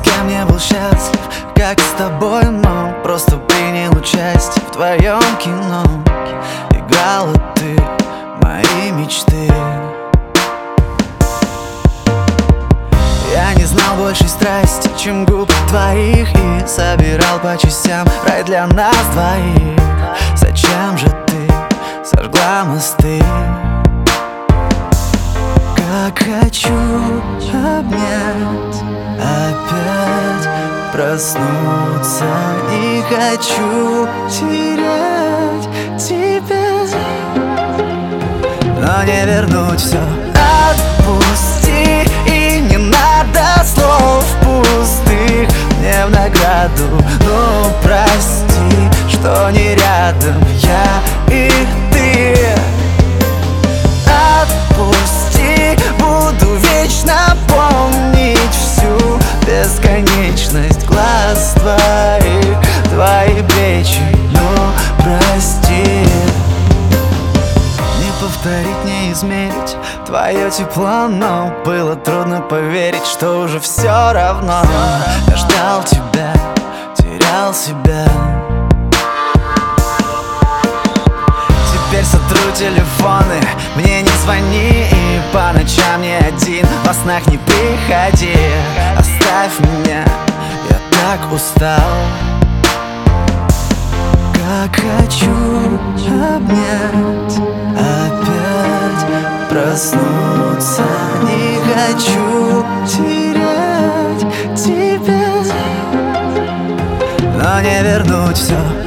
с кем не был счастлив, как с тобой, но просто принял участие в твоем кино. Играла ты мои мечты. Я не знал большей страсти, чем губ твоих, и собирал по частям рай для нас двоих. Зачем же ты сожгла мосты? Как хочу обнять, опять проснуться. Не хочу терять тебя, но не вернуть все. Отпусти, и не надо слов пустых мне в награду. Ну прости, что не рядом я и ты. Отпусти, буду вечно помнить всю бесконечность глаз твоих, твои плечи, но прости. Не повторить, не измерить твое тепло, но было трудно поверить, что уже все равно. Я ждал тебя, терял себя. Теперь сотру телефоны, мне не звони, и по ночам не один, во снах не приходи. Оставь меня, я так устал. Как хочу обнять, опять проснуться. Не хочу терять тебя, но не вернуть все.